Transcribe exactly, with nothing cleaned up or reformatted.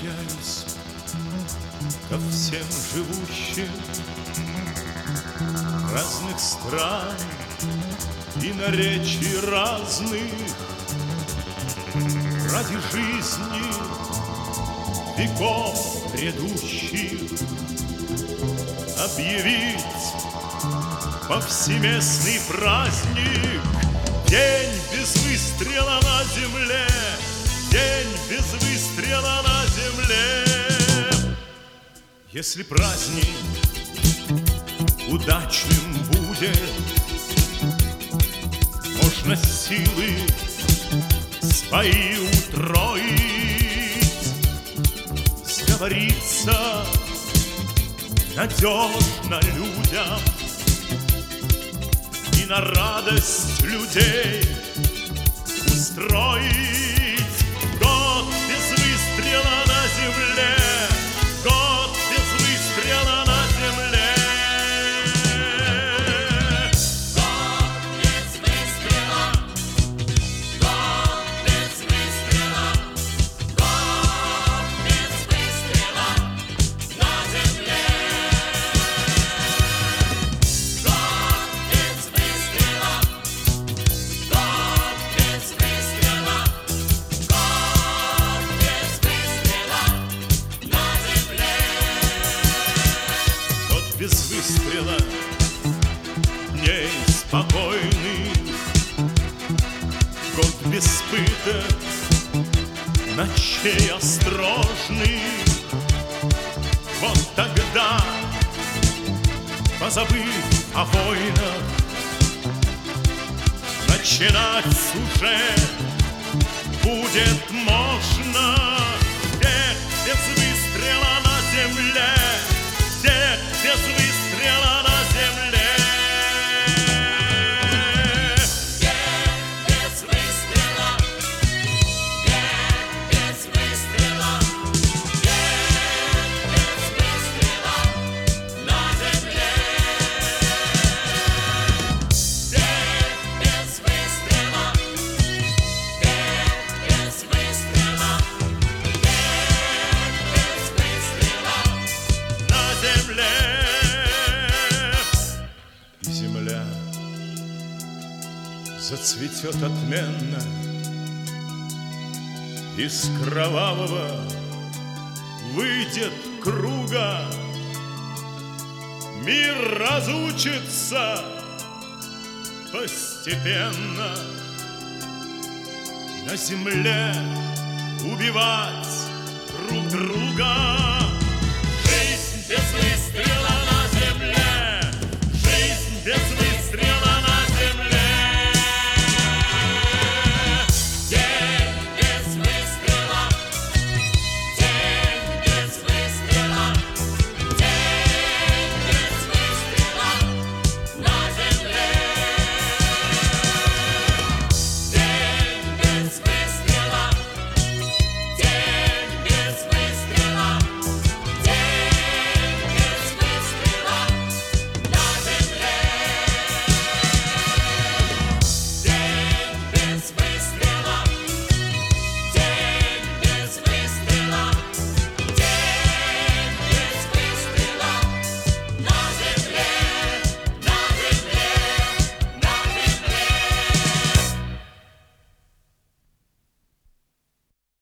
обращаюсь ко всем живущим разных стран и наречий разных ради жизни веков грядущих объявить повсеместный праздник. День без выстрела на земле, день без выстрела на земле. Если праздник удачным будет, можно силы свои утроить, сговориться надежно людям и на радость людей устроить. Год без выстрела на земле, год без выстрела на земле. Без выстрела дней спокойных, год без пыток, ночей осторожных. Вот тогда, позабыв о войнах, начинать уже будет можно. Век без выстрела на земле, век без выстрела на земле. Век без выстрела, век без выстрела, век без выстрела на земле. Век без выстрела, век без выстрела, век без выстрела на земле. И земля зацветет отменно, из кровавого выйдет круга. Мир разучится постепенно на земле убивать друг друга. Жизнь без выстрела